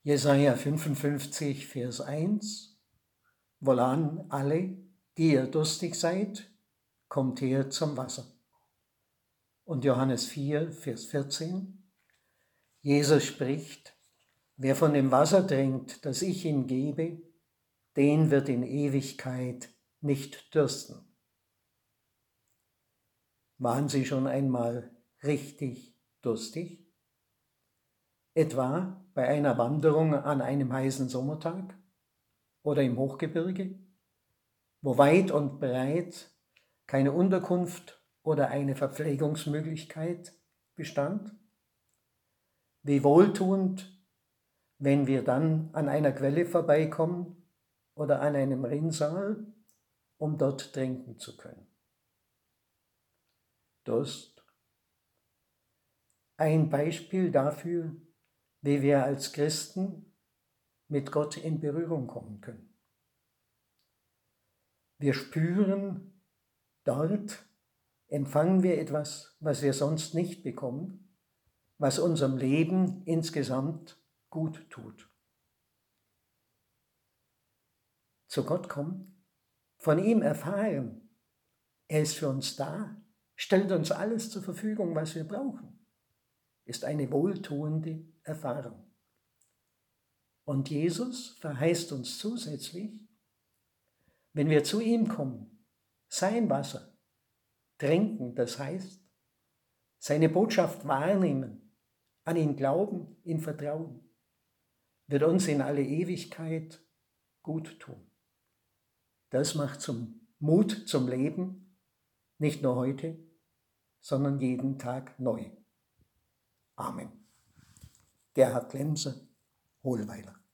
Jesaja 55, Vers 1: Wohlan alle, die ihr durstig seid, kommt her zum Wasser. Und Johannes 4, Vers 14: Jesus spricht: Wer von dem Wasser trinkt, das ich ihm gebe, den wird in Ewigkeit nicht dürsten. Waren Sie schon einmal richtig durstig? Etwa bei einer Wanderung an einem heißen Sommertag oder im Hochgebirge, wo weit und breit keine Unterkunft oder eine Verpflegungsmöglichkeit bestand? Wie wohltuend, wenn wir dann an einer Quelle vorbeikommen oder an einem Rinnsal, um dort trinken zu können. Durst. Ein Beispiel dafür, wie wir als Christen mit Gott in Berührung kommen können. Wir spüren, dort empfangen wir etwas, was wir sonst nicht bekommen, was unserem Leben insgesamt gut tut. Zu Gott kommen, von ihm erfahren, er ist für uns da, stellt uns alles zur Verfügung, was wir brauchen, ist eine wohltuende Erfahrung. Und Jesus verheißt uns zusätzlich, wenn wir zu ihm kommen, sein Wasser trinken, das heißt, seine Botschaft wahrnehmen, an ihn glauben, ihm vertrauen, wird uns in alle Ewigkeit gut tun. Das macht zum Mut zum Leben, nicht nur heute, sondern jeden Tag neu. Amen. Gerhard Glemser, Hohlweiler.